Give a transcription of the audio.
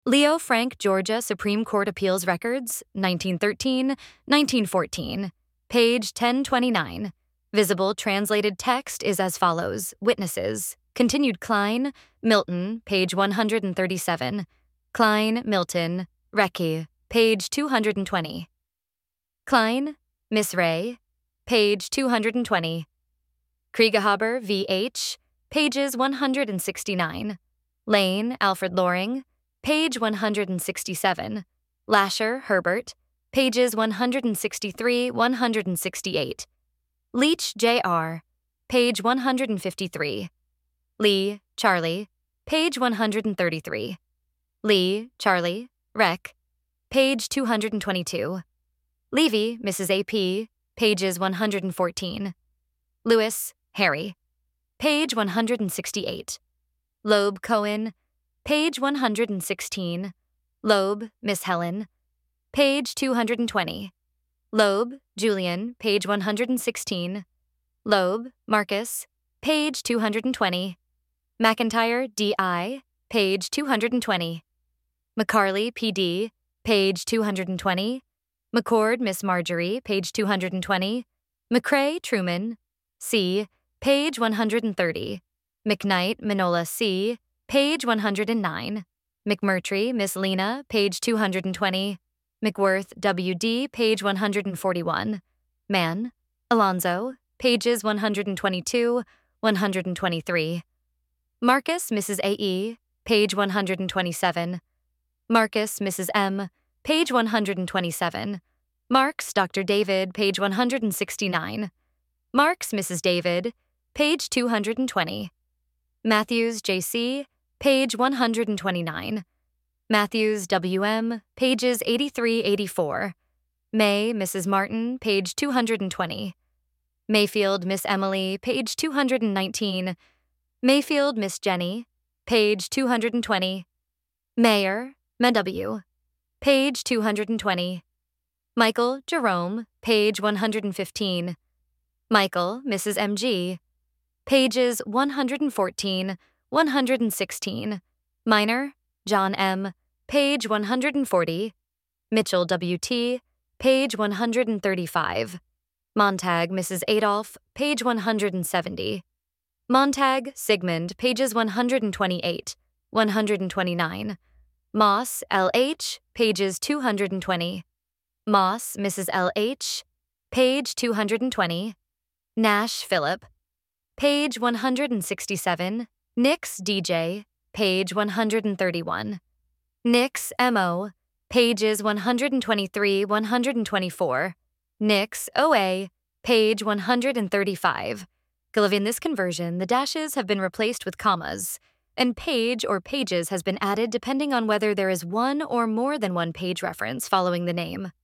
Leo Frank, Georgia Supreme Court Appeals Records, 1913-1914, page 1029. Visible translated text is as follows. Witnesses. Continued Klein, Milton, page 137. Klein, Milton, Recchi, page 220. Klein, Miss Ray, page 220. Kriegehaber, V.H., pages 169. Lane, Alfred Loring, page 167. Lasher, Herbert, pages 163-168. Leach, J.R., page 153. Lee, Charlie, page 133. Lee, Charlie, Rec, page 222. Levy, Mrs. A.P., pages 114. Lewis, Harry, page 168. Loeb, Cohen, page 116. Loeb, Miss Helen, page 220. Loeb, Julian, page 116. Loeb, Marcus, page 220. McIntyre, D.I., page 220. McCarley, P.D., page 220. McCord, Miss Marjorie, page 220. McCrae, Truman, C., page 130. McKnight, Manola C., page 109. McMurtry, Miss Lena, page 220. McWorth, W.D., page 141. Mann, Alonzo, pages 122, 123. Marcus, Mrs. A.E., page 127. Marcus, Mrs. M., page 127. Marks, Dr. David, page 169. Marks, Mrs. David, page 220. Matthews, J.C., page 129. Matthews, W.M., pages 83-84. May, Mrs. Martin, page 220. Mayfield, Miss Emily, page 219. Mayfield, Miss Jenny, page 220. Mayer, M.W., page 220. Michael, Jerome, page 115. Michael, Mrs. M.G., pages 114, 116. Minor, John M., page 140. Mitchell, W.T., page 135. Montag, Mrs. Adolph, page 170. Montag, Sigmund, pages 128, 129. Moss, L.H., pages 220. Moss, Mrs. L.H., page 220. Nash, Philip, page 167. Nix, D.J., page 131. Nix, M.O., pages 123-124. Nix, O.A., page 135. In this conversion, the dashes have been replaced with commas, and page or pages has been added depending on whether there is one or more than one page reference following the name.